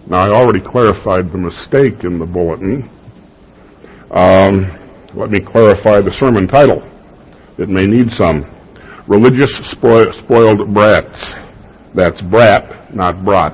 Now, I already clarified the mistake in the bulletin. Let me clarify the sermon title. It may need some. Religious Spoiled Brats. That's brat, not brat.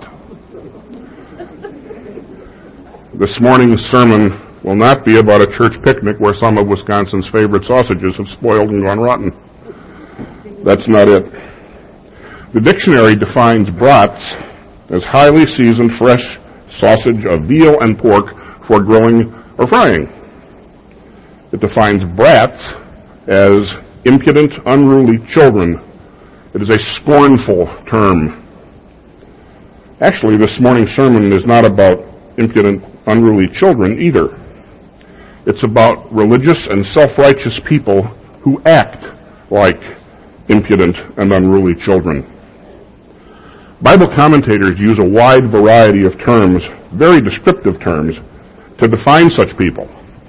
This morning's sermon will not be about a church picnic where some of Wisconsin's favorite sausages have spoiled and gone rotten. That's not it. The dictionary defines brats as highly seasoned fresh sausage of veal and pork for grilling or frying. It defines brats as impudent, unruly children. It is a scornful term. Actually, this morning's sermon is not about impudent, unruly children either. It's about religious and self-righteous people who act like impudent and unruly children. Bible commentators use a wide variety of terms, very descriptive terms, to define such people.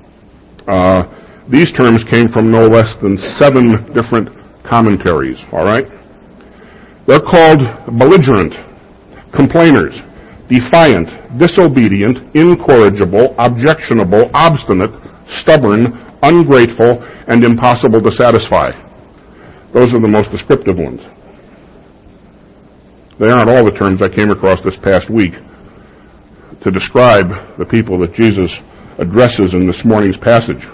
These terms came from no less than 7 different commentaries, all right? They're called belligerent, complainers, defiant, disobedient, incorrigible, objectionable, obstinate, stubborn, ungrateful, and impossible to satisfy. Those are the most descriptive ones. They aren't all the terms I came across this past week to describe the people that Jesus addresses in this morning's passage.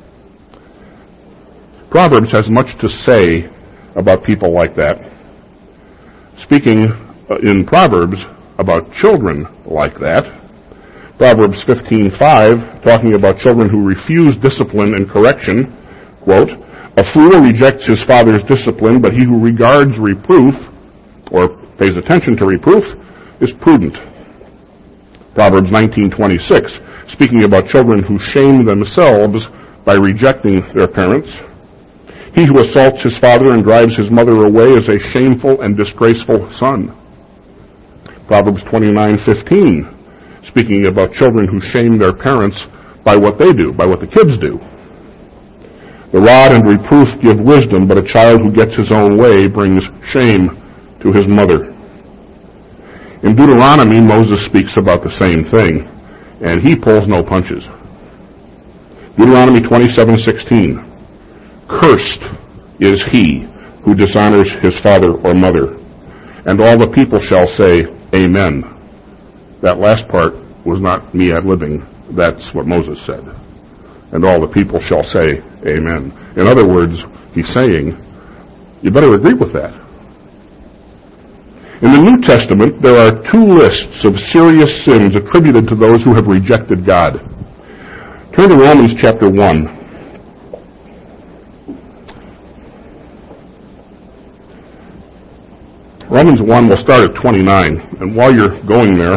Proverbs has much to say about people like that. Speaking in Proverbs about children like that, Proverbs 15:5, talking about children who refuse discipline and correction, quote, "A fool rejects his father's discipline, but he who regards reproof, or pays attention to reproof, is prudent." Proverbs 19:26, speaking about children who shame themselves by rejecting their parents. "He who assaults his father and drives his mother away is a shameful and disgraceful son." Proverbs 29:15, speaking about children who shame their parents by what they do, by what the kids do. "The rod and reproof give wisdom, but a child who gets his own way brings shame to his mother." In Deuteronomy, Moses speaks about the same thing, and he pulls no punches. Deuteronomy 27:16, "Cursed is he who dishonors his father or mother." And all the people shall say, "Amen." That last part was not me ad-libbing. That's what Moses said. And all the people shall say, "Amen." In other words, he's saying, you better agree with that. In the New Testament, there are 2 lists of serious sins attributed to those who have rejected God. Turn to Romans chapter 1. Romans 1 will start at 29, and while you're going there,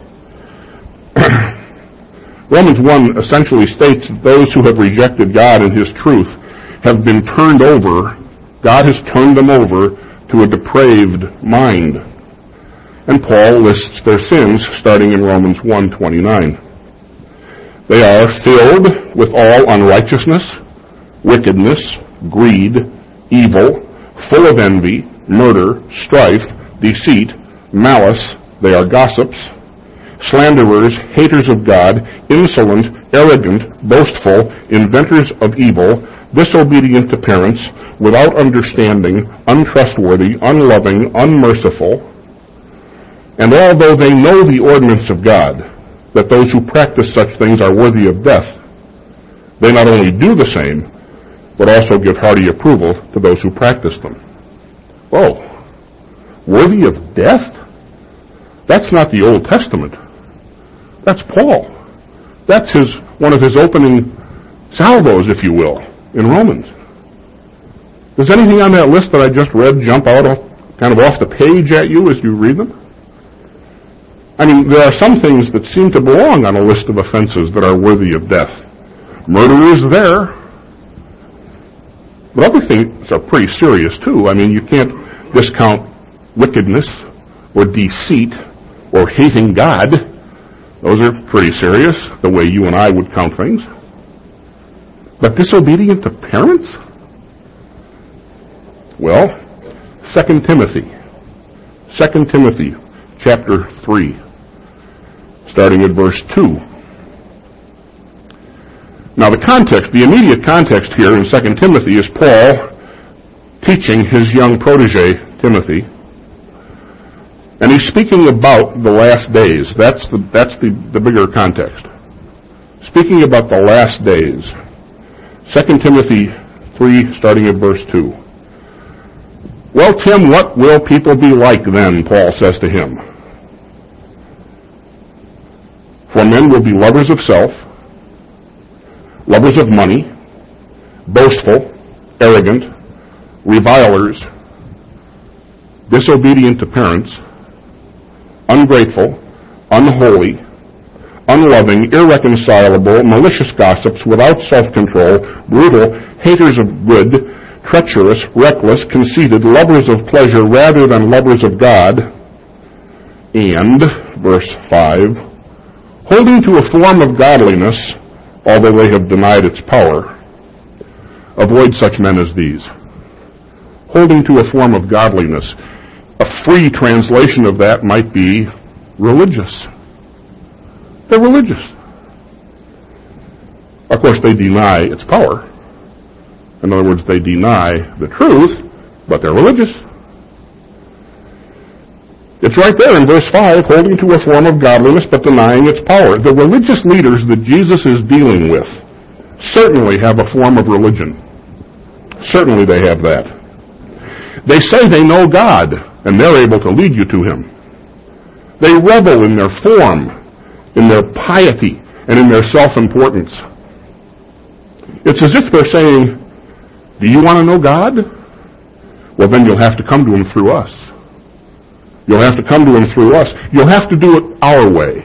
Romans 1 essentially states that those who have rejected God and His truth have been turned over, God has turned them over to a depraved mind. And Paul lists their sins starting in Romans 1:29. They are filled with all unrighteousness, wickedness, greed, evil, full of envy, murder, strife, deceit, malice. They are gossips, slanderers, haters of God, insolent, arrogant, boastful, inventors of evil, disobedient to parents, without understanding, untrustworthy, unloving, unmerciful. And although they know the ordinance of God, that those who practice such things are worthy of death, they not only do the same, but also give hearty approval to those who practice them. Oh, worthy of death? That's not the Old Testament. That's Paul. That's one of his opening salvos, if you will, in Romans. Does anything on that list that I just read jump out kind of off the page at you as you read them? I mean, there are some things that seem to belong on a list of offenses that are worthy of death. Murder is there. But other things are pretty serious, too. I mean, you can't discount wickedness or deceit or hating God. Those are pretty serious, the way you and I would count things. But disobedient to parents? Well, 2 Timothy chapter 3. starting at verse 2. Now the context, the immediate context here in 2 Timothy is Paul teaching his young protege, Timothy. And he's speaking about the last days. That's the bigger context. Speaking about the last days. 2 Timothy 3, starting at verse 2. Well, Tim, what will people be like then, Paul says to him. For men will be lovers of self, lovers of money, boastful, arrogant, revilers, disobedient to parents, ungrateful, unholy, unloving, irreconcilable, malicious gossips, without self-control, brutal, haters of good, treacherous, reckless, conceited, lovers of pleasure rather than lovers of God, and, verse 5, holding to a form of godliness, although they have denied its power. Avoid such men as these. Holding to a form of godliness. A free translation of that might be religious. They're religious. Of course, they deny its power. In other words, they deny the truth, but they're religious. It's right there in verse 5, holding to a form of godliness but denying its power. The religious leaders that Jesus is dealing with certainly have a form of religion. Certainly they have that. They say they know God, and they're able to lead you to Him. They revel in their form, in their piety, and in their self-importance. It's as if they're saying, do you want to know God? Well, then you'll have to come to Him through us. You'll have to come to Him through us. You'll have to do it our way.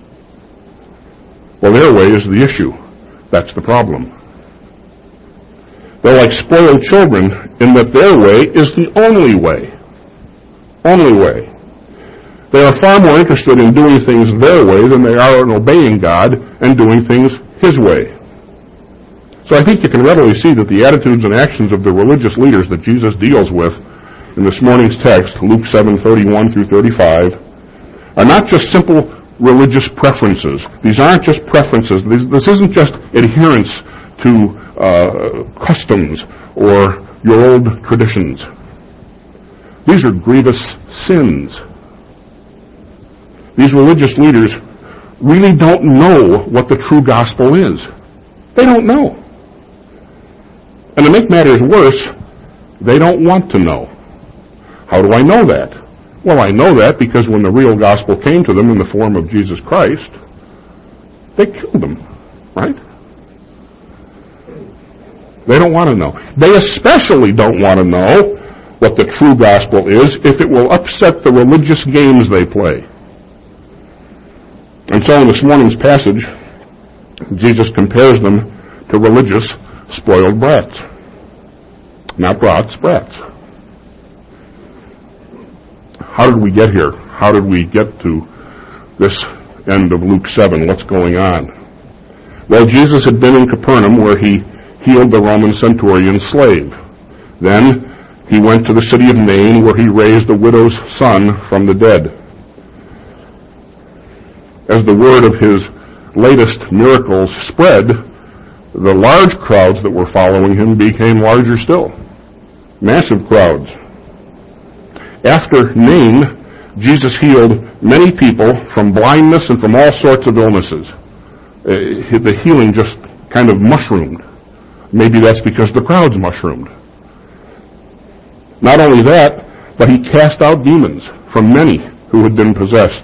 Well, their way is the issue. That's the problem. They're like spoiled children in that their way is the only way. Only way. They are far more interested in doing things their way than they are in obeying God and doing things His way. So I think you can readily see that the attitudes and actions of the religious leaders that Jesus deals with in this morning's text, Luke 7:31 through 35, are not just simple religious preferences. These aren't just preferences. This isn't just adherence to customs or your old traditions. These are grievous sins. These religious leaders really don't know what the true gospel is. They don't know. And to make matters worse, they don't want to know. How do I know that? Well, I know that because when the real gospel came to them in the form of Jesus Christ, they killed Him, right? They don't want to know. They especially don't want to know what the true gospel is if it will upset the religious games they play. And so in this morning's passage, Jesus compares them to religious spoiled brats. Not brats, brats. How did we get here? How did we get to this end of Luke 7? What's going on? Well, Jesus had been in Capernaum where He healed the Roman centurion's slave. Then He went to the city of Nain where He raised the widow's son from the dead. As the word of His latest miracles spread, the large crowds that were following Him became larger still. Massive crowds. After Nain, Jesus healed many people from blindness and from all sorts of illnesses. The healing just kind of mushroomed. Maybe that's because the crowds mushroomed. Not only that, but He cast out demons from many who had been possessed.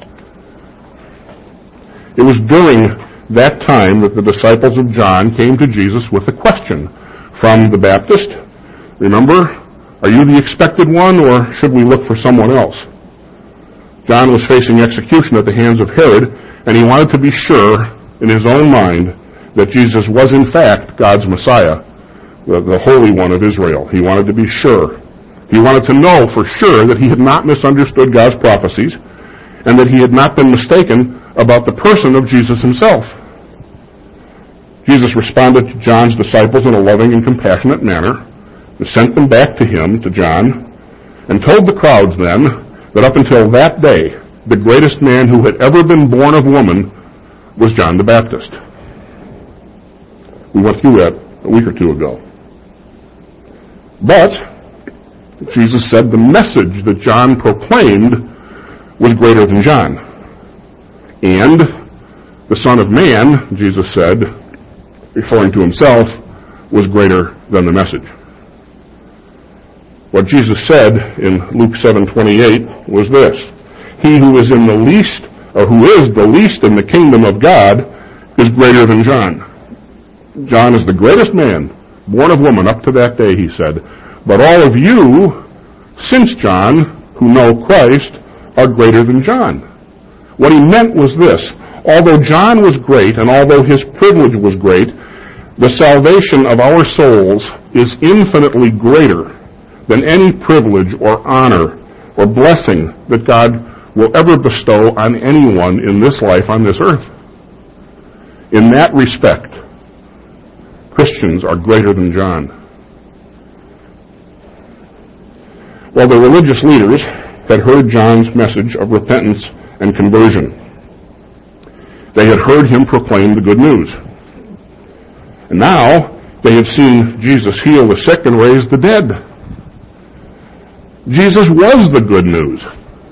It was during that time that the disciples of John came to Jesus with a question from the Baptist. Remember, are you the expected one, or should we look for someone else? John was facing execution at the hands of Herod, and he wanted to be sure in his own mind that Jesus was in fact God's Messiah, the Holy One of Israel. He wanted to be sure. He wanted to know for sure that he had not misunderstood God's prophecies and that he had not been mistaken about the person of Jesus Himself. Jesus responded to John's disciples in a loving and compassionate manner and sent them back to him, to John, and told the crowds then that up until that day, the greatest man who had ever been born of woman was John the Baptist. We went through that a week or two ago. But Jesus said the message that John proclaimed was greater than John. And the Son of Man, Jesus said, referring to himself, was greater than the message. What Jesus said in Luke 7:28 was this: he who is in the least, or who is the least in the kingdom of God, is greater than John. John is the greatest man, born of woman up to that day, he said. But all of you, since John, who know Christ, are greater than John. What he meant was this: although John was great, and although his privilege was great, the salvation of our souls is infinitely greater than any privilege or honor or blessing that God will ever bestow on anyone in this life on this earth. In that respect, Christians are greater than John. Well, the religious leaders had heard John's message of repentance and conversion. They had heard him proclaim the good news. And now they had seen Jesus heal the sick and raise the dead. Jesus was the good news.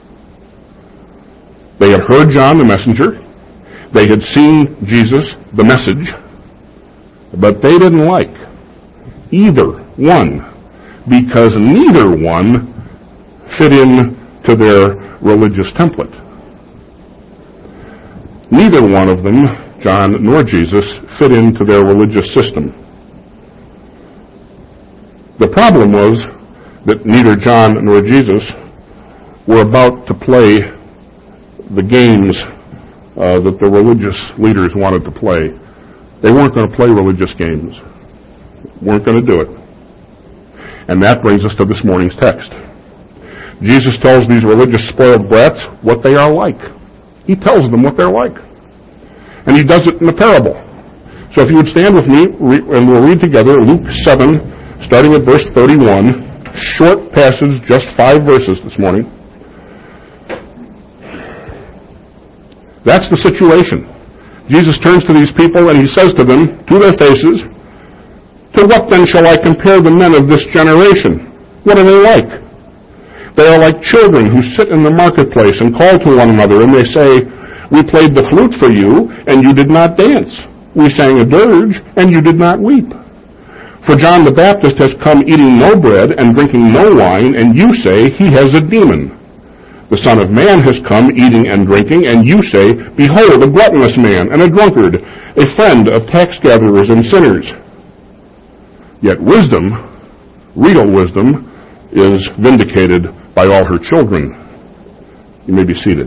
They had heard John the messenger. They had seen Jesus the message. But they didn't like either one, because neither one fit in to their religious template. Neither one of them, John nor Jesus, fit into their religious system. The problem was that neither John nor Jesus were about to play the games that the religious leaders wanted to play. They weren't going to play religious games. Weren't going to do it. And that brings us to this morning's text. Jesus tells these religious spoiled brats what they are like. He tells them what they're like. And he does it in a parable. So if you would stand with me, and we'll read together Luke 7, starting at verse 31. Short passage, just 5 verses this morning. That's the situation. Jesus turns to these people and he says to them, to their faces, "To what then shall I compare the men of this generation? What are they like? They are like children who sit in the marketplace and call to one another, and they say, 'We played the flute for you, and you did not dance. We sang a dirge, and you did not weep.' For John the Baptist has come eating no bread and drinking no wine, and you say, 'He has a demon.' The Son of Man has come eating and drinking, and you say, 'Behold, a gluttonous man and a drunkard, a friend of tax gatherers and sinners.' Yet wisdom, real wisdom, is vindicated by all her children." You may be seated.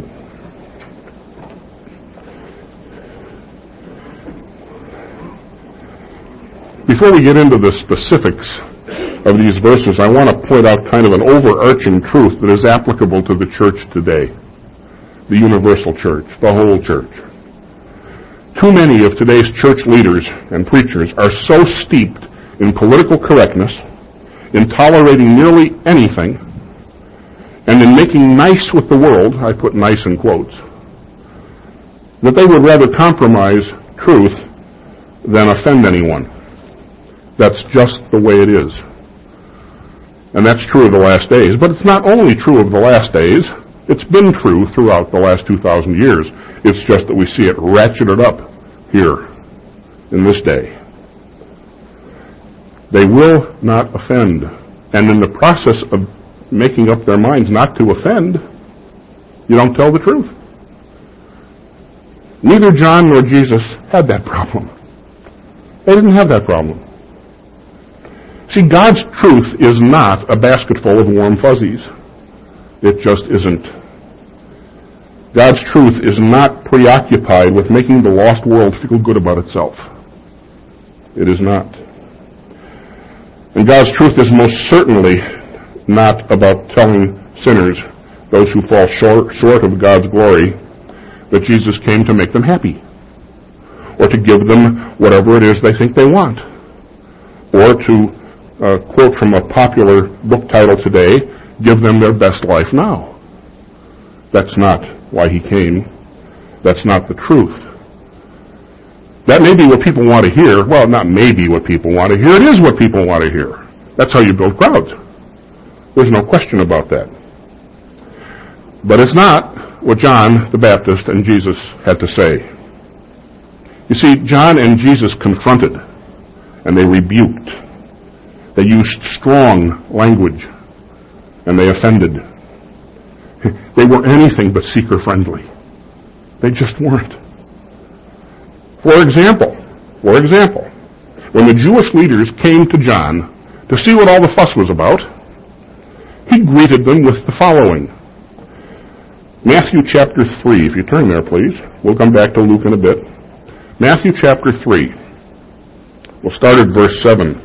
Before we get into the specifics of these verses, I want to point out kind of an overarching truth that is applicable to the church today, the universal church, the whole church. Too many of today's church leaders and preachers are so steeped in political correctness, in tolerating nearly anything, and in making nice with the world, I put nice in quotes, that they would rather compromise truth than offend anyone. That's just the way it is. And that's true of the last days. But it's not only true of the last days. It's been true throughout the last 2,000 years. It's just that we see it ratcheted up here in this day. They will not offend. And in the process of making up their minds not to offend, you don't tell the truth. Neither John nor Jesus had that problem. They didn't have that problem. See, God's truth is not a basket full of warm fuzzies. It just isn't. God's truth is not preoccupied with making the lost world feel good about itself. It is not. And God's truth is most certainly not about telling sinners, those who fall short of God's glory, that Jesus came to make them happy, or to give them whatever it is they think they want, or to quote from a popular book title today, give them their best life now. That's not why he came. That's not the truth. That may be what people want to hear. Well, not maybe what people want to hear. It is what people want to hear. That's how you build crowds. There's no question about that. But it's not what John the Baptist and Jesus had to say. You see, John and Jesus confronted, and they rebuked. They used strong language, and they offended. They were anything but seeker-friendly. They just weren't. For example, when the Jewish leaders came to John to see what all the fuss was about, he greeted them with the following. Matthew chapter 3, if you turn there, please. We'll come back to Luke in a bit. Matthew chapter 3. We'll start at verse 7.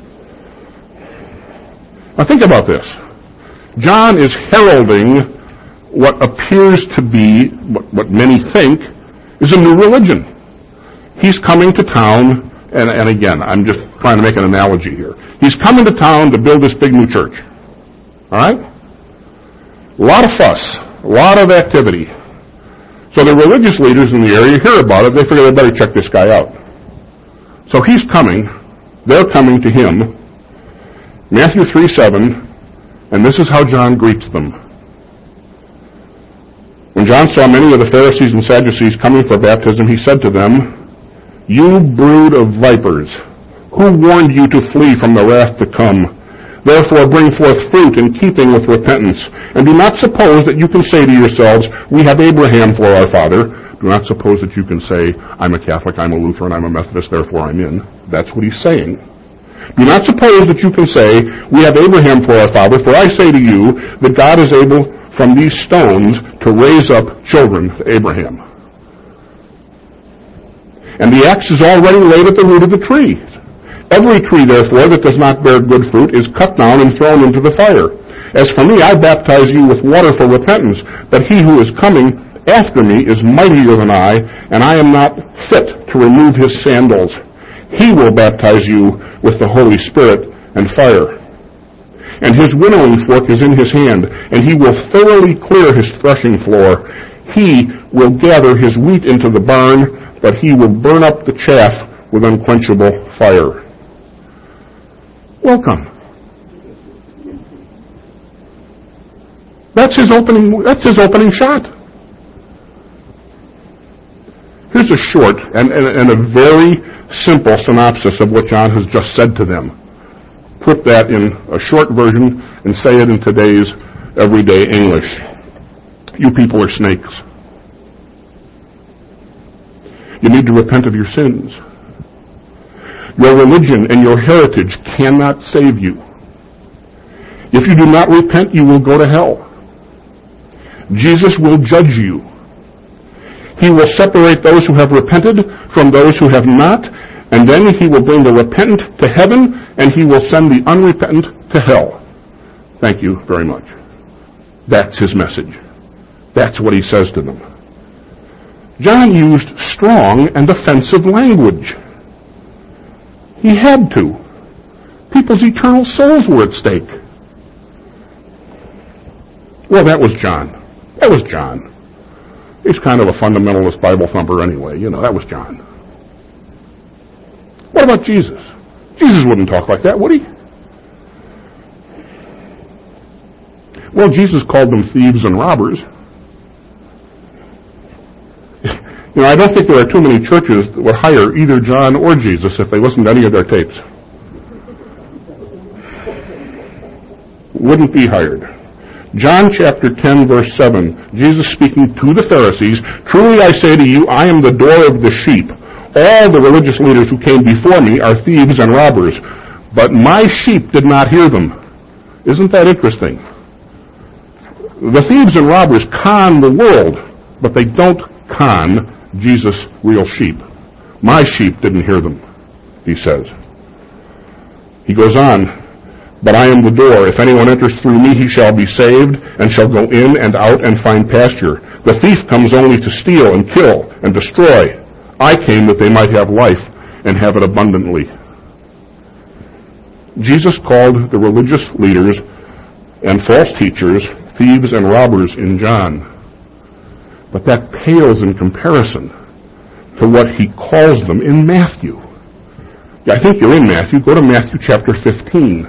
Now think about this. John is heralding what appears to be, what many think, is a new religion. He's coming to town, and again, I'm just trying to make an analogy here. He's coming to town to build this big new church. All right? A lot of fuss, a lot of activity. So the religious leaders in the area hear about it. They figure they better check this guy out. So he's coming. They're coming to him. Matthew 3:7, and this is how John greets them. When John saw many of the Pharisees and Sadducees coming for baptism, he said to them, "You brood of vipers, who warned you to flee from the wrath to come? Therefore bring forth fruit in keeping with repentance. And do not suppose that you can say to yourselves, 'We have Abraham for our father.'" Do not suppose that you can say, "I'm a Catholic, I'm a Lutheran, I'm a Methodist, therefore I'm in." That's what he's saying. Do not suppose that you can say, "We have Abraham for our father," for I say to you that God is able from these stones to raise up children to Abraham. And the axe is already laid at the root of the tree. Every tree, therefore, that does not bear good fruit is cut down and thrown into the fire. As for me, I baptize you with water for repentance, but he who is coming after me is mightier than I, and I am not fit to remove his sandals. He will baptize you with the Holy Spirit and fire. And his winnowing fork is in his hand, and he will thoroughly clear his threshing floor. He will gather his wheat into the barn, but he will burn up the chaff with unquenchable fire. Welcome. That's his opening shot. Here's a short and a very simple synopsis of what John has just said to them. Put that in a short version and say it in today's everyday English. You people are snakes. You need to repent of your sins. Your religion and your heritage cannot save you. If you do not repent, you will go to hell. Jesus will judge you. He will separate those who have repented from those who have not, and then he will bring the repentant to heaven, and he will send the unrepentant to hell. Thank you very much. That's his message. That's what he says to them. John used strong and offensive language. He had to. People's eternal souls were at stake. Well, that was John. That was John. He's kind of a fundamentalist Bible thumper anyway. That was John. What about Jesus? Jesus wouldn't talk like that, would he? Well, Jesus called them thieves and robbers. I don't think there are too many churches that would hire either John or Jesus if they listened to any of their tapes. Wouldn't be hired. John chapter 10, verse 7, Jesus speaking to the Pharisees, "Truly I say to you, I am the door of the sheep. All the religious leaders who came before me are thieves and robbers, but my sheep did not hear them." Isn't that interesting? The thieves and robbers con the world, but they don't con Jesus' real sheep. My sheep didn't hear them, he says. He goes on, "But I am the door. If anyone enters through me, he shall be saved, and shall go in and out and find pasture. The thief comes only to steal and kill and destroy. I came that they might have life and have it abundantly." Jesus called the religious leaders and false teachers thieves and robbers in John. But that pales in comparison to what he calls them in Matthew. Yeah, I think you're in Matthew. Go to Matthew chapter 15.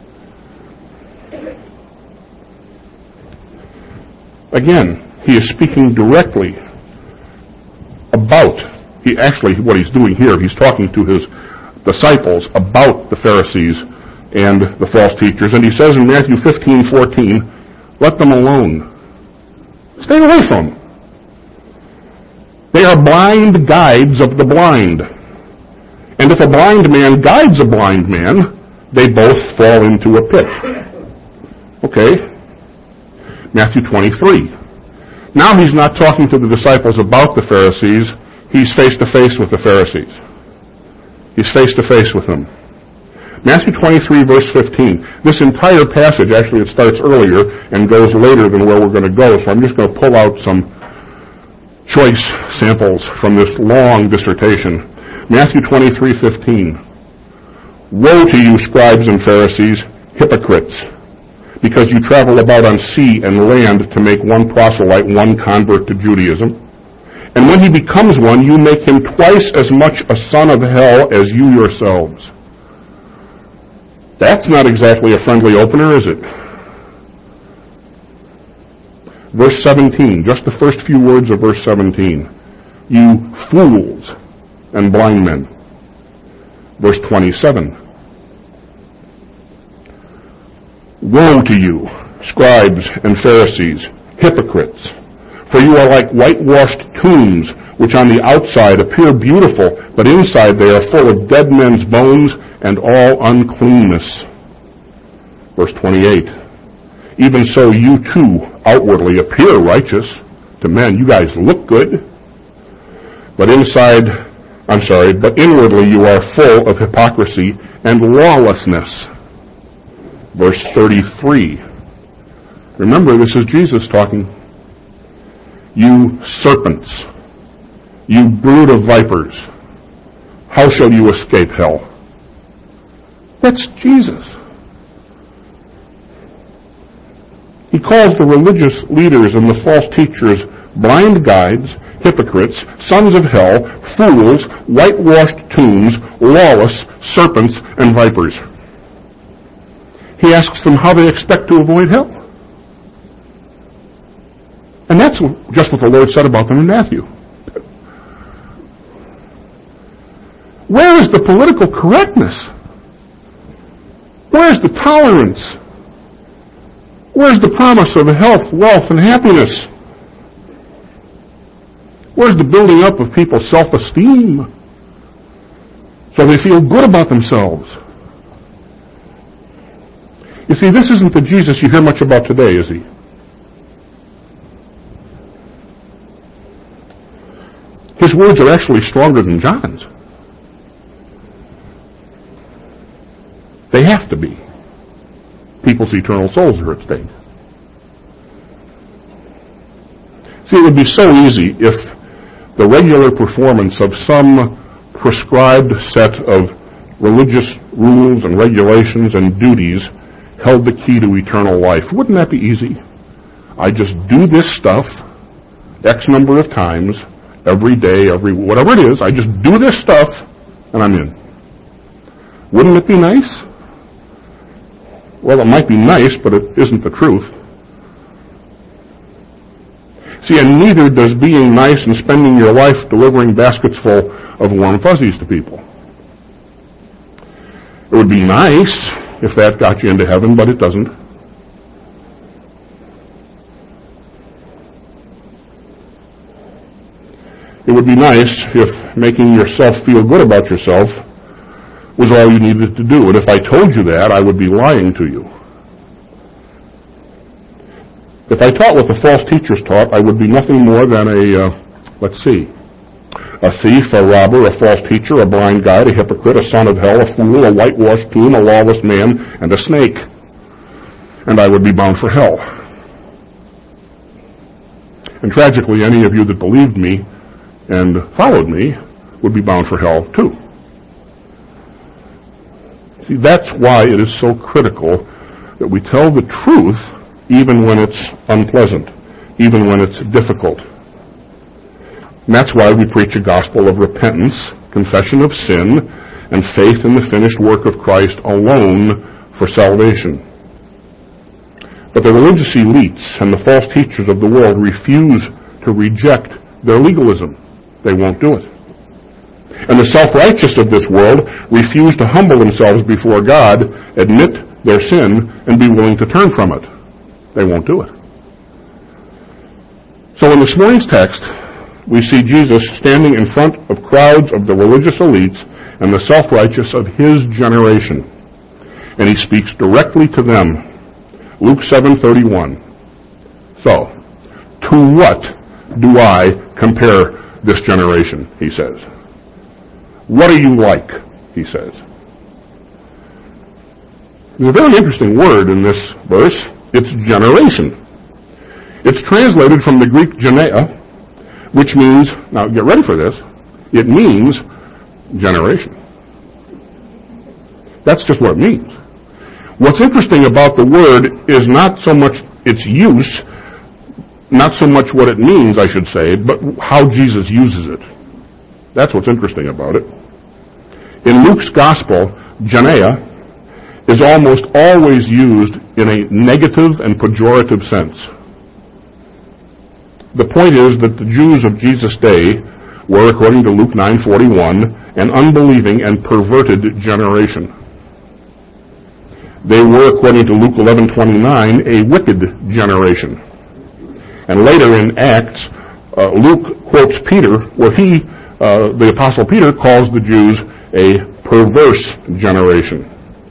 Again, he is speaking directly about, what he's doing here, he's talking to his disciples about the Pharisees and the false teachers. And he says in Matthew 15:14, let them alone. Stay away from them. They are blind guides of the blind. And if a blind man guides a blind man, they both fall into a pit. Okay? Matthew 23. Now he's not talking to the disciples about the Pharisees. He's face to face with the Pharisees. He's face to face with them. Matthew 23, verse 15. This entire passage, actually it starts earlier and goes later than where we're going to go, so I'm just going to pull out some choice samples from this long dissertation. Matthew 23:15. Woe to you, scribes and Pharisees, hypocrites, because you travel about on sea and land to make one proselyte, one convert to Judaism. And when he becomes one, you make him twice as much a son of hell as you yourselves. That's not exactly a friendly opener, is it? Verse 17, just the first few words of verse 17. You fools and blind men. Verse 27. Woe to you, scribes and Pharisees, hypocrites, for you are like whitewashed tombs, which on the outside appear beautiful, but inside they are full of dead men's bones and all uncleanness. Verse 28. Even so you too outwardly appear righteous to men. You guys look good. But inwardly you are full of hypocrisy and lawlessness. Verse 33. Remember, this is Jesus talking. You serpents, you brood of vipers, how shall you escape hell? That's Jesus. He calls the religious leaders and the false teachers blind guides, hypocrites, sons of hell, fools, whitewashed tombs, lawless, serpents, and vipers. He asks them how they expect to avoid hell. And that's just what the Lord said about them in Matthew. Where is the political correctness? Where is the tolerance? Where's the promise of health, wealth, and happiness? Where's the building up of people's self-esteem so they feel good about themselves? You see, this isn't the Jesus you hear much about today, is he? His words are actually stronger than John's. They have to be. People's eternal souls are at stake. See, it would be so easy if the regular performance of some prescribed set of religious rules and regulations and duties held the key to eternal life. Wouldn't that be easy? I just do this stuff X number of times, every day, whatever it is, I just do this stuff and I'm in. Wouldn't it be nice? Well, it might be nice, but it isn't the truth. See, and neither does being nice and spending your life delivering baskets full of warm fuzzies to people. It would be nice if that got you into heaven, but it doesn't. It would be nice if making yourself feel good about yourself was all you needed to do. And if I told you that, I would be lying to you. If I taught what the false teachers taught, I would be nothing more than a thief, a robber, a false teacher, a blind guide, a hypocrite, a son of hell, a fool, a whitewashed tomb, a lawless man, and a snake. And I would be bound for hell. And tragically, any of you that believed me and followed me would be bound for hell too. See, that's why it is so critical that we tell the truth even when it's unpleasant, even when it's difficult. And that's why we preach a gospel of repentance, confession of sin, and faith in the finished work of Christ alone for salvation. But the religious elites and the false teachers of the world refuse to reject their legalism. They won't do it. And the self-righteous of this world refuse to humble themselves before God, admit their sin, and be willing to turn from it. They won't do it. So in this morning's text, we see Jesus standing in front of crowds of the religious elites and the self-righteous of his generation. And he speaks directly to them. Luke 7:31. So, to what do I compare this generation, he says. What are you like, he says. There's a very interesting word in this verse. It's generation. It's translated from the Greek genea, which means, now get ready for this, it means generation. That's just what it means. What's interesting about the word is not so much its use, not so much what it means, I should say, but how Jesus uses it. That's what's interesting about it. In Luke's gospel, genea is almost always used in a negative and pejorative sense. The point is that the Jews of Jesus' day were, according to Luke 9:41, an unbelieving and perverted generation. They were, according to Luke 11:29, a wicked generation. And later in Acts, Luke quotes Peter, where the Apostle Peter calls the Jews a perverse generation.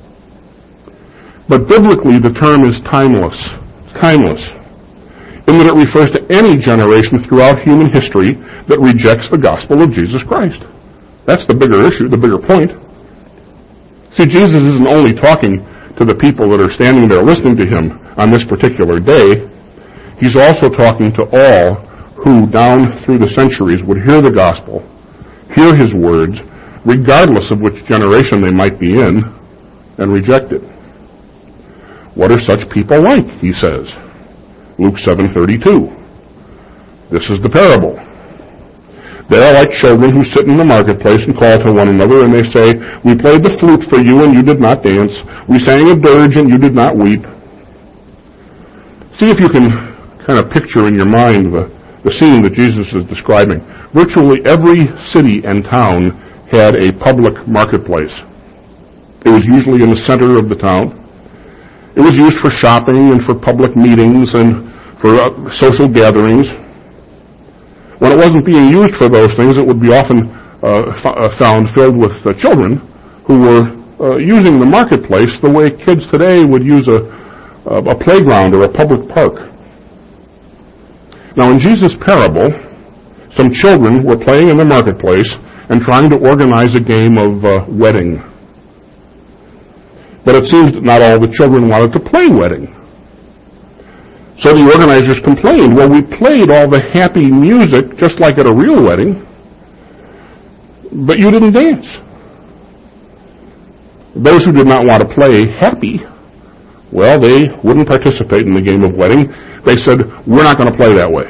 But biblically, the term is timeless. It's timeless. In that it refers to any generation throughout human history that rejects the gospel of Jesus Christ. That's the bigger issue, the bigger point. See, Jesus isn't only talking to the people that are standing there listening to him on this particular day. He's also talking to all who, down through the centuries, would hear the gospel, hear his words, regardless of which generation they might be in, and reject it. What are such people like, he says. Luke 7:32. This is the parable. They are like children who sit in the marketplace and call to one another, and they say, "We played the flute for you, and you did not dance. We sang a dirge, and you did not weep." See if you can kind of picture in your mind the scene that Jesus is describing. Virtually every city and town had a public marketplace. It was usually in the center of the town. It was used for shopping and for public meetings and for social gatherings. When it wasn't being used for those things, it would be often found filled with children who were using the marketplace the way kids today would use a playground or a public park. Now, in Jesus' parable, some children were playing in the marketplace and trying to organize a game of wedding. But it seems that not all the children wanted to play wedding. So the organizers complained, "Well, we played all the happy music just like at a real wedding, but you didn't dance." Those who did not want to play happy, well, they wouldn't participate in the game of wedding. They said, "We're not going to play that way."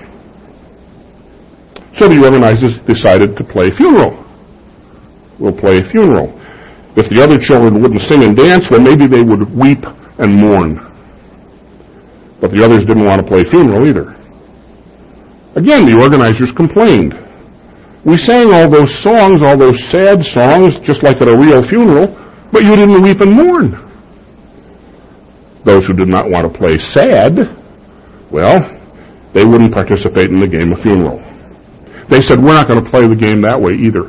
So the organizers decided to play funeral. We'll play a funeral. If the other children wouldn't sing and dance, well, maybe they would weep and mourn. But the others didn't want to play funeral either. Again, the organizers complained. "We sang all those songs, all those sad songs, just like at a real funeral, but you didn't weep and mourn." Those who did not want to play sad, well, they wouldn't participate in the game of funeral. They said, "We're not going to play the game that way either."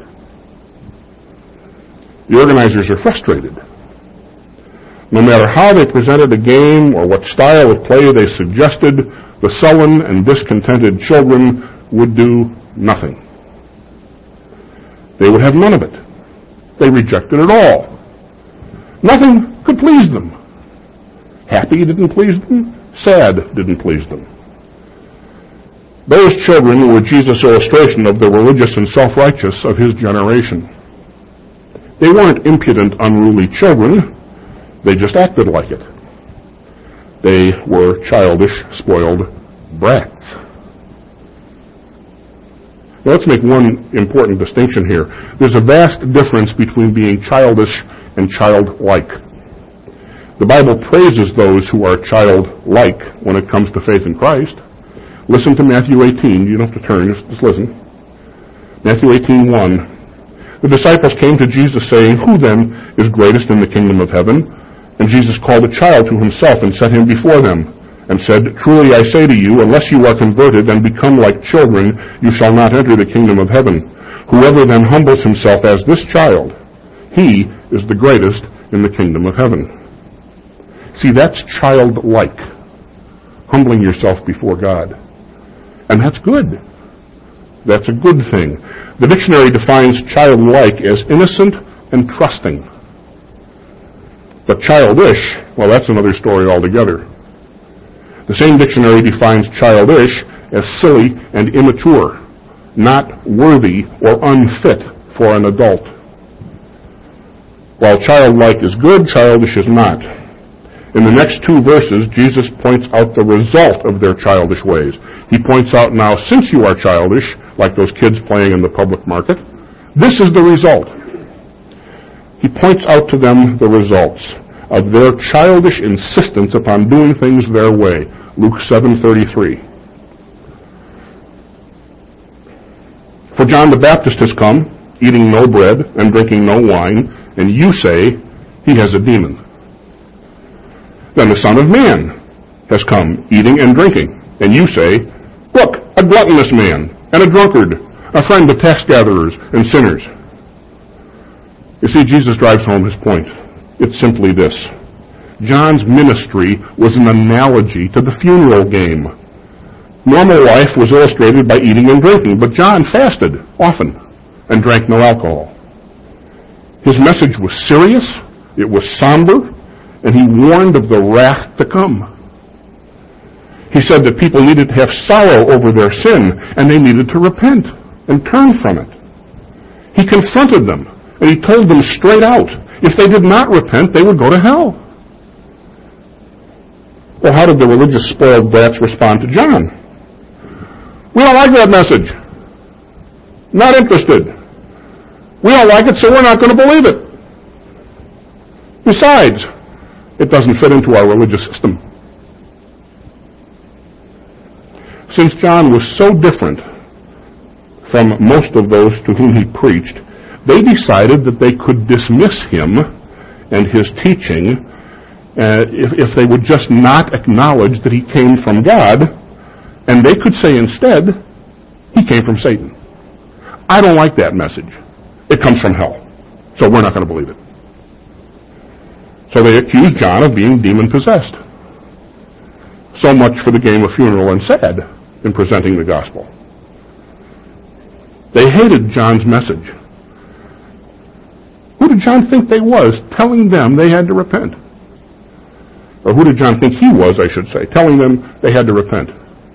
The organizers are frustrated. No matter how they presented a game or what style of play they suggested, the sullen and discontented children would do nothing. They would have none of it. They rejected it all. Nothing could please them. Happy didn't please them. Sad didn't please them. Those children were Jesus' illustration of the religious and self-righteous of his generation. They weren't impudent, unruly children. They just acted like it. They were childish, spoiled brats. Now, let's make one important distinction here. There's a vast difference between being childish and childlike. The Bible praises those who are childlike when it comes to faith in Christ. Listen to Matthew 18. You don't have to turn, just listen. Matthew 18:1. The disciples came to Jesus saying, "Who then is greatest in the kingdom of heaven?" And Jesus called a child to himself and set him before them, and said, "Truly I say to you, unless you are converted and become like children, you shall not enter the kingdom of heaven. Whoever then humbles himself as this child, he is the greatest in the kingdom of heaven." See, that's childlike, humbling yourself before God. And that's good. That's a good thing. The dictionary defines childlike as innocent and trusting. But childish, well, that's another story altogether. The same dictionary defines childish as silly and immature, not worthy or unfit for an adult. While childlike is good, childish is not. In the next two verses, Jesus points out the result of their childish ways. He points out, now, since you are childish, like those kids playing in the public market, this is the result. He points out to them the results of their childish insistence upon doing things their way. Luke 7:33. For John the Baptist has come, eating no bread and drinking no wine, and you say he has a demon. Then the Son of Man has come, eating and drinking, and you say, look, a gluttonous man and a drunkard, a friend of tax gatherers and sinners. You see, Jesus drives home his point. It's simply this. John's ministry was an analogy to the funeral game. Normal life was illustrated by eating and drinking, but John fasted often and drank no alcohol. His message was serious, it was somber, and he warned of the wrath to come. He said that people needed to have sorrow over their sin, and they needed to repent and turn from it. He confronted them, and he told them straight out, if they did not repent, they would go to hell. Well, how did the religious spoiled brats respond to John? We don't like that message. Not interested. We don't like it, so we're not going to believe it. Besides, it doesn't fit into our religious system. Since John was so different from most of those to whom he preached, they decided that they could dismiss him and his teaching if they would just not acknowledge that he came from God, and they could say instead, he came from Satan. I don't like that message. It comes from hell, so we're not going to believe it. So they accused John of being demon-possessed. So much for the game of funeral and sad in presenting the gospel. They hated John's message. Who did John think they was, telling them they had to repent? Or who did John think he was, I should say, telling them they had to repent?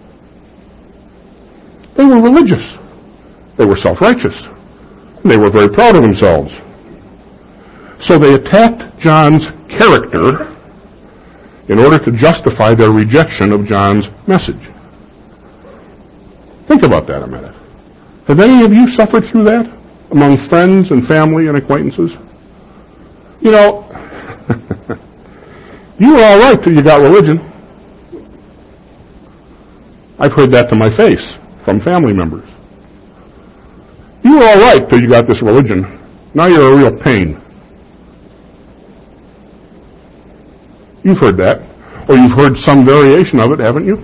They were religious. They were self-righteous. And they were very proud of themselves. So they attacked John's character in order to justify their rejection of John's message. Think about that a minute. Have any of you suffered through that among friends and family and acquaintances? You know, you were all right till you got religion. I've heard that to my face from family members. You were all right till you got this religion. Now you're a real pain. You've heard that. Or you've heard some variation of it, haven't you?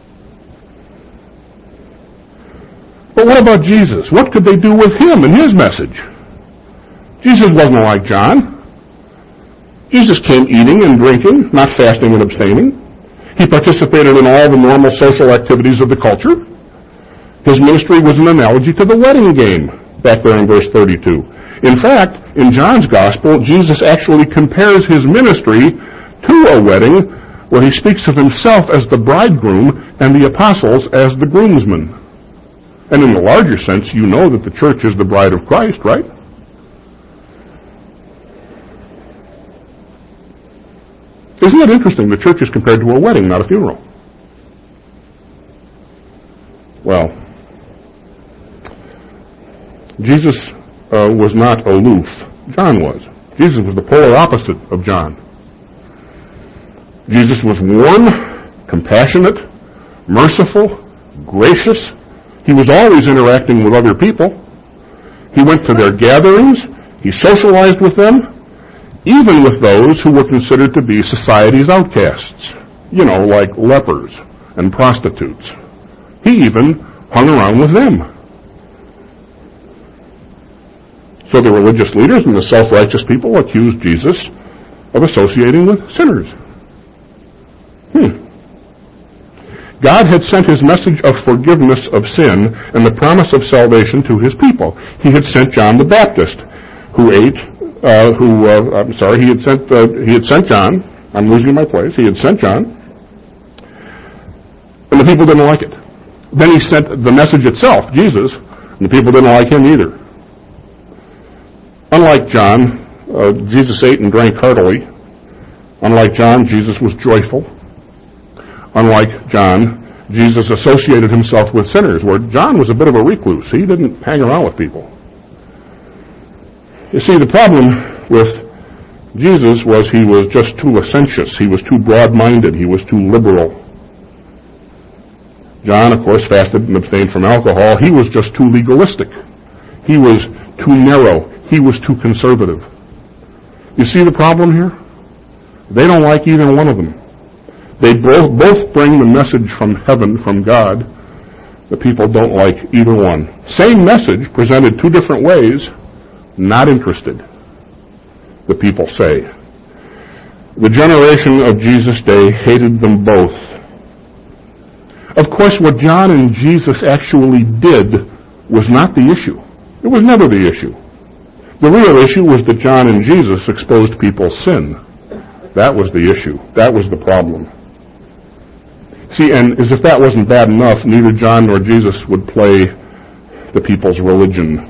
But what about Jesus? What could they do with him and his message? Jesus wasn't like John. Jesus came eating and drinking, not fasting and abstaining. He participated in all the normal social activities of the culture. His ministry was an analogy to the wedding game, back there in verse 32. In fact, in John's gospel, Jesus actually compares his ministry to a wedding where he speaks of himself as the bridegroom and the apostles as the groomsmen. And in the larger sense, you know that the church is the bride of Christ, right? Isn't it interesting? The church is compared to a wedding, not a funeral. Well, Jesus was not aloof. John was. Jesus was the polar opposite of John. Jesus was warm, compassionate, merciful, gracious. He was always interacting with other people. He went to their gatherings. He socialized with them, even with those who were considered to be society's outcasts, like lepers and prostitutes. He even hung around with them. So the religious leaders and the self-righteous people accused Jesus of associating with sinners. God had sent his message of forgiveness of sin and the promise of salvation to his people. He had sent John the Baptist, he had sent John. I'm losing my place. He had sent John, and the people didn't like it. Then he sent the message itself, Jesus, and the people didn't like him either. Unlike John, Jesus ate and drank heartily. Unlike John, Jesus was joyful. Unlike John, Jesus associated himself with sinners, where John was a bit of a recluse. He didn't hang around with people. You see, the problem with Jesus was he was just too licentious. He was too broad-minded. He was too liberal. John, of course, fasted and abstained from alcohol. He was just too legalistic. He was too narrow. He was too conservative. You see the problem here? They don't like either one of them. They both bring the message from heaven, from God. The people don't like either one. Same message, presented two different ways, not interested, the people say. The generation of Jesus' day hated them both. Of course, what John and Jesus actually did was not the issue. It was never the issue. The real issue was that John and Jesus exposed people's sin. That was the issue. That was the problem. See, and as if that wasn't bad enough, neither John nor Jesus would play the people's religion.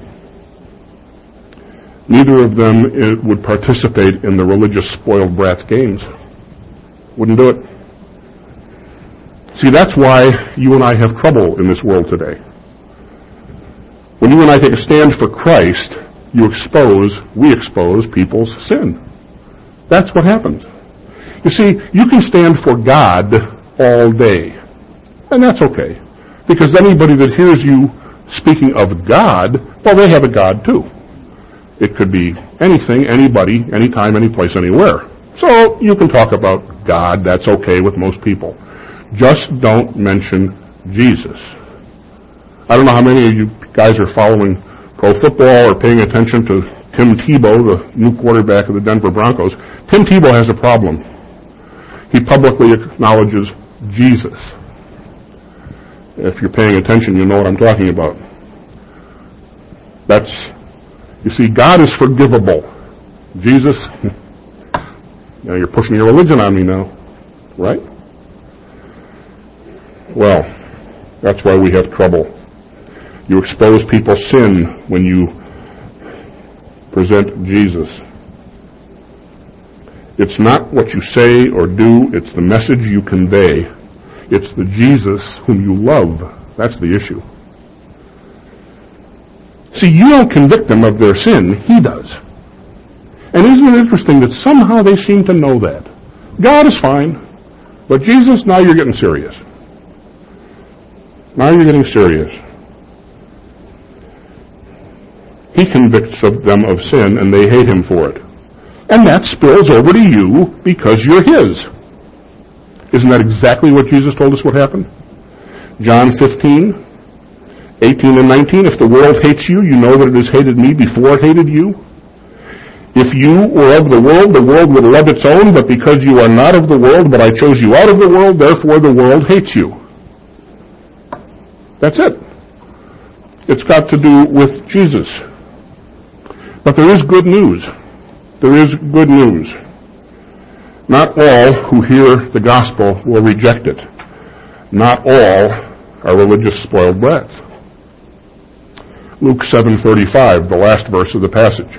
Neither of them would participate in the religious spoiled brats games. Wouldn't do it. See, that's why you and I have trouble in this world today. When you and I take a stand for Christ, we expose people's sin. That's what happens. You see, you can stand for God all day, and that's okay, because anybody that hears you speaking of God, well, they have a God too. It could be anything, anybody, anytime, anyplace, anywhere. So you can talk about God. That's okay with most people. Just don't mention Jesus. I don't know how many of you guys are following pro football or paying attention to Tim Tebow, the new quarterback of the Denver Broncos. Tim Tebow has a problem. He publicly acknowledges Jesus. If you're paying attention, you know what I'm talking about. You see, God is forgivable. Jesus, you're pushing your religion on me now, right? Well, that's why we have trouble. You expose people's sin when you present Jesus. It's not what you say or do, it's the message you convey. It's the Jesus whom you love. That's the issue. See, you don't convict them of their sin, he does. And isn't it interesting that somehow they seem to know that? God is fine, but Jesus, now you're getting serious. Now you're getting serious. He convicts them of sin, and they hate him for it. And that spills over to you because you're his. Isn't that exactly what Jesus told us would happen? John 15, 18 and 19, if the world hates you, you know that it has hated me before it hated you. If you were of the world would love its own, but because you are not of the world, but I chose you out of the world, therefore the world hates you. That's it. It's got to do with Jesus. But there is good news. There is good news. Not all who hear the gospel will reject it. Not all are religious spoiled brats. Luke 7:35, the last verse of the passage.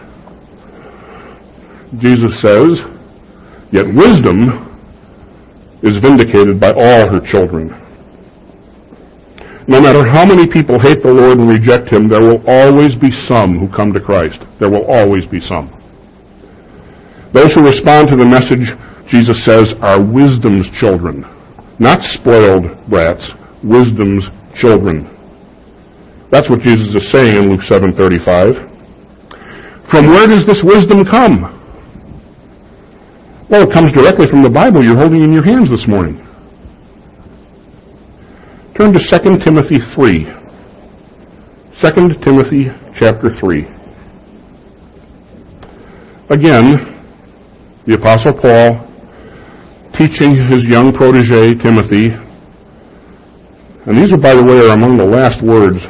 Jesus says, "Yet wisdom is vindicated by all her children." No matter how many people hate the Lord and reject Him, there will always be some who come to Christ. There will always be some. Those who respond to the message, Jesus says, are wisdom's children. Not spoiled brats, wisdom's children. That's what Jesus is saying in Luke 7:35. From where does this wisdom come? Well, it comes directly from the Bible you're holding in your hands this morning. Turn to 2 Timothy 3. 2 Timothy chapter 3. Again, the Apostle Paul teaching his young protege, Timothy. And these, by the way, are among the last words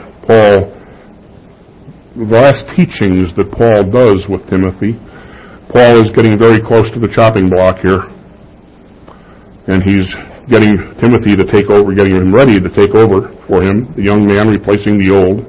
the last teachings that Paul does with Timothy. Paul is getting very close to the chopping block here. And he's getting Timothy to take over, getting him ready to take over for him, the young man replacing the old.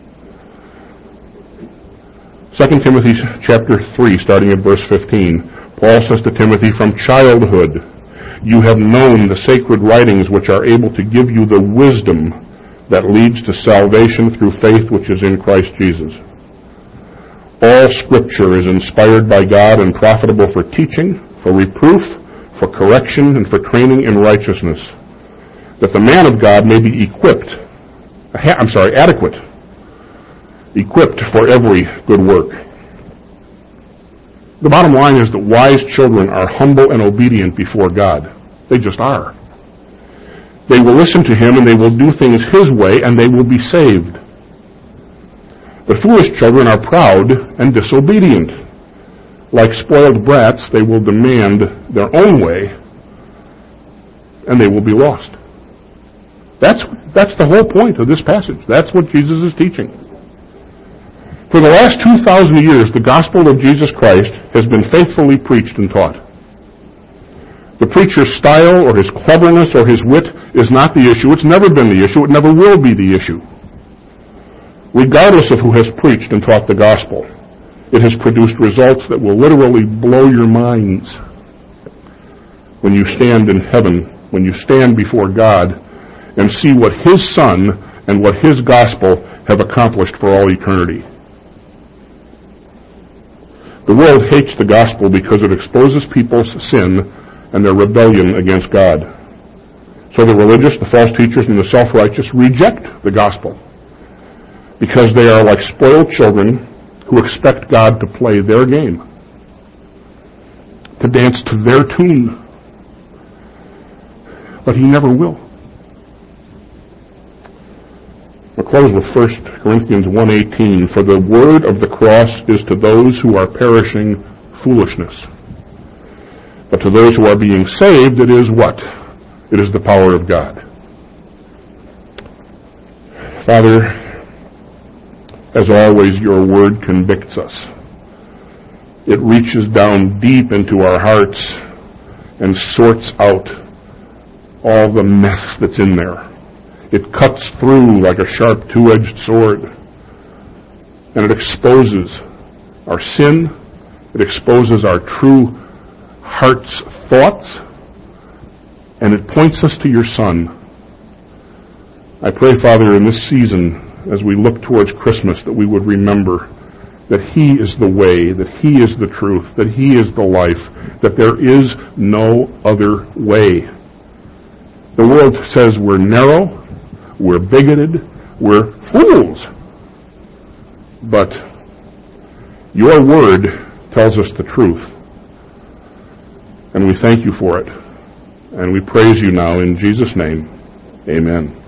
2 Timothy chapter 3, starting at verse 15. Paul says to Timothy, from childhood you have known the sacred writings which are able to give you the wisdom that leads to salvation through faith which is in Christ Jesus. All Scripture is inspired by God and profitable for teaching, for reproof, for correction, and for training in righteousness, that the man of God may be adequate, equipped for every good work. The bottom line is that wise children are humble and obedient before God. They just are. They will listen to Him and they will do things His way and they will be saved. But foolish children are proud and disobedient. Like spoiled brats, they will demand their own way and they will be lost. That's the whole point of this passage. That's what Jesus is teaching. For the last 2,000 years, the gospel of Jesus Christ has been faithfully preached and taught. The preacher's style or his cleverness or his wit is not the issue. It's never been the issue. It never will be the issue. Regardless of who has preached and taught the gospel, it has produced results that will literally blow your minds when you stand in heaven, when you stand before God and see what His Son and what His gospel have accomplished for all eternity. The world hates the gospel because it exposes people's sin and their rebellion against God. So the religious, the false teachers, and the self-righteous reject the gospel because they are like spoiled children who expect God to play their game, to dance to their tune. But He never will. We'll close with 1 Corinthians 1:18. For the word of the cross is to those who are perishing foolishness. But to those who are being saved, it is what? It is the power of God. Father, as always, your word convicts us. It reaches down deep into our hearts and sorts out all the mess that's in there. It cuts through like a sharp two-edged sword. And it exposes our sin. It exposes our true heart's thoughts. And it points us to your Son. I pray, Father, in this season, as we look towards Christmas, that we would remember that He is the way, that He is the truth, that He is the life, that there is no other way. The world says we're narrow, we're bigoted, we're fools. But your word tells us the truth. And we thank you for it. And we praise you now in Jesus' name. Amen.